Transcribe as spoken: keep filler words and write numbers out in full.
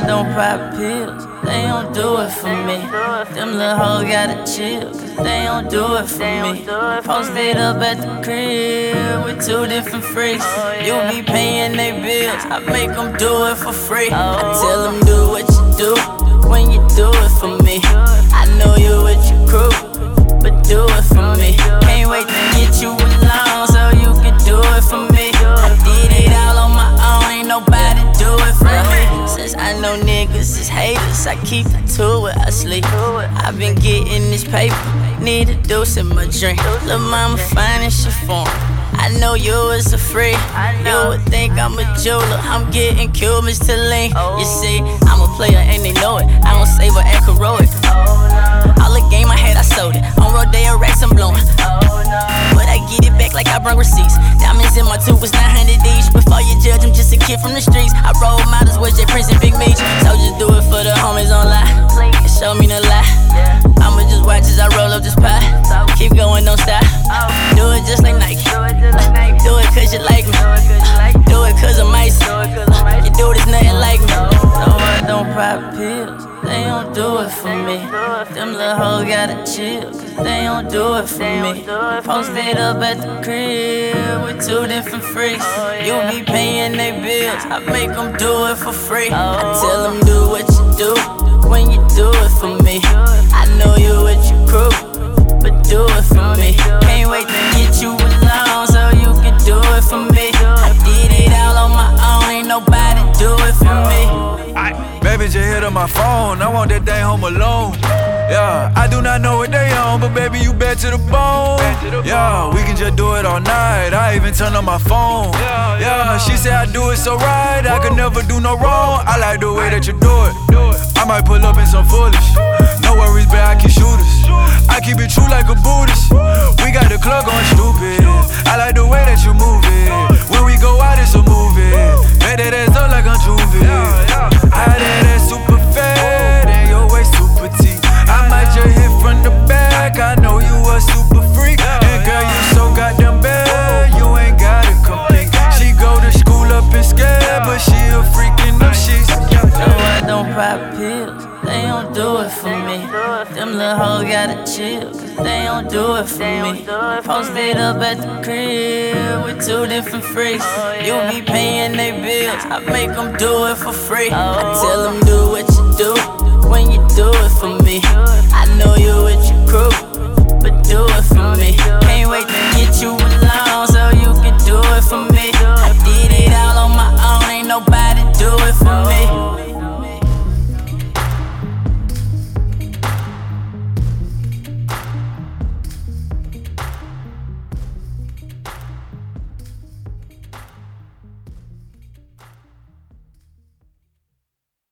I don't pop pills, they don't do it for me. Them little hoes gotta chill, cause they don't do it for me. Posted up at the crib with two different freaks. You be paying they bills, I make them do it for free. I tell them do what you do when you do it for me. I know you with your crew, but do it for me. Can't wait to get you along so you can do it for me. I did it all on my own, ain't nobody do it for me. Since I know niggas is haters, I keep it to it, I sleep. I've been getting this paper, need a dose in my drink. Lil' mama fine and she foreign, I know you is a freak. You would think I'm a jeweler, I'm getting Cubans to lean. You see, I'm a player and they know it, I don't save or act heroic. All the game I had, I sold it. On Rodeo racks, I'm blowing. But I get it back like I brought receipts. Diamonds in my tooth was nine hundred each. Before you judge, I'm just a kid from the streets. I roll models with J Prince and Big Meech. So just do it for the homies on live. And show me no lie. I'ma just watch as I roll up this pie. Keep going, don't stop. Do it just like Nike. Do it cause you like me. Do it cause I'm icy. You do this, nothing like me. No, I don't pop pills, they don't do it for me. Them little hoes gotta chill, cause they don't do it for me. Posted up at the crib with two different freaks. You be paying they bills, I make them do it for free. I tell them do what you do when you do it for me. I know you with your crew, but do it for me. Can't wait to get you along so you can do it for me. I did it all on my own, ain't nobody do it for me. Baby just hit on my phone, I want that thing home alone. Yeah, I do not know what they on, but baby you bad to the bone. Yeah, we can just do it all night, I even turn on my phone. Yeah, she said I do it so right, I could never do no wrong. I like the way that you do it, I might pull up in some foolish. No worries, babe, I can shoot us. I keep it true like a Buddhist. We got the club going stupid, I like the way that you move it. When we go out it's a movie, make that ass up like I'm Juvie. I that ass super fat and your waist super T. I might just hit from the back, I know you a super freak. And girl, you so goddamn bad, you ain't gotta compete. She go to school up and scared, but she a freak in them sheets. No, I don't pop pills, they don't do it for me. Them little hoes gotta chill, cause they don't do it for me. Posted up at the crib with two different freaks. You be paying they bills, I make them do it for free. I tell them